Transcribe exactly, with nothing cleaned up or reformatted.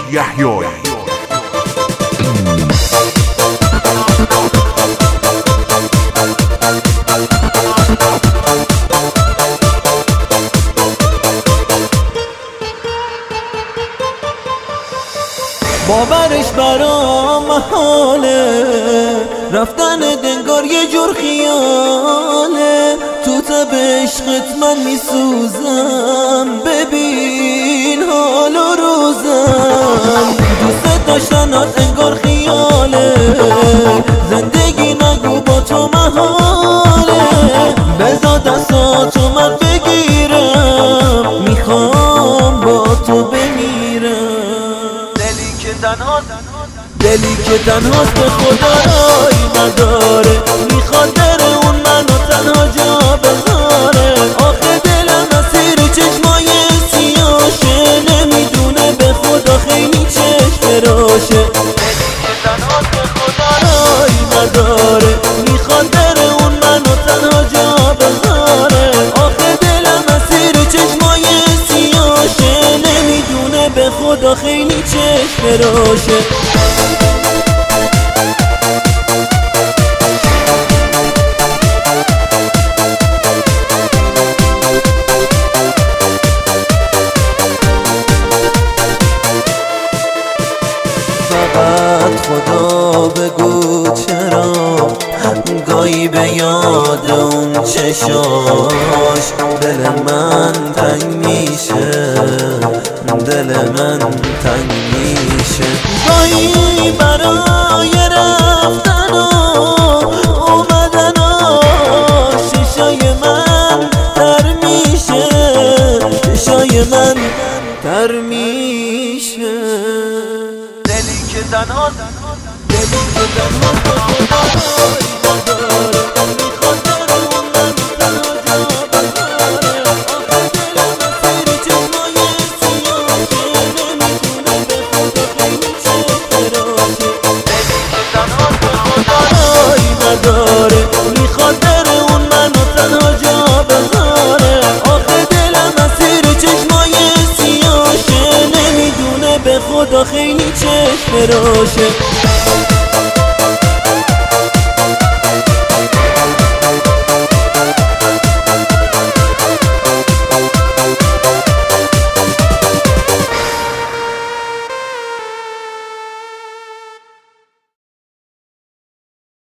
یحیایی. باورش برام محاله، رفتن دنگار یه جور خیاله. تو تب عشقت من میسوزم، ببین حال و روزم. دوست داشتنات انگار خیاله، زندگی نگو با تو محاله. بذار دستاتو من بگیرم، میخوام با تو بمیرم. دلی که تنهاست به خدا رایی نداره، میخواد بره اون منو تنها جا بذاره. آخه دلم اسیر چشمای سیاشه، نمیدونه به خدا خیلی چشم راشه. دلی که تنهاست به خدا رایی نداره، میخواد بره اون منو تنها جا بذاره. آخه دلم اسیر چشمای سیاشه، نمیدونه به خدا خیلی چشم راشه. فقط خدا بگو چرا گاهی به یاد اون چشاش دل من تنگ میشه، دل من تنگ میشه. گاهی برای رفتن و اومدناش چشای من تر میشه، چشای من تر میشه. دلی که تنهاست، دلی که تنهاست به خدا رایی نداره، میخواد بره اون منو تنها جا بذاره. آخه دلم اسیر چشمای سیاشه، نمیدونه به خدا خیلی چشم راشه. دلی که تنهاست به خدا رایی نداره، میخواد بره اون منو تنها جا بذاره. آخه دلم اسیر چشمای سیاشه، نمیدونه به خدا خیلی چشم راشه.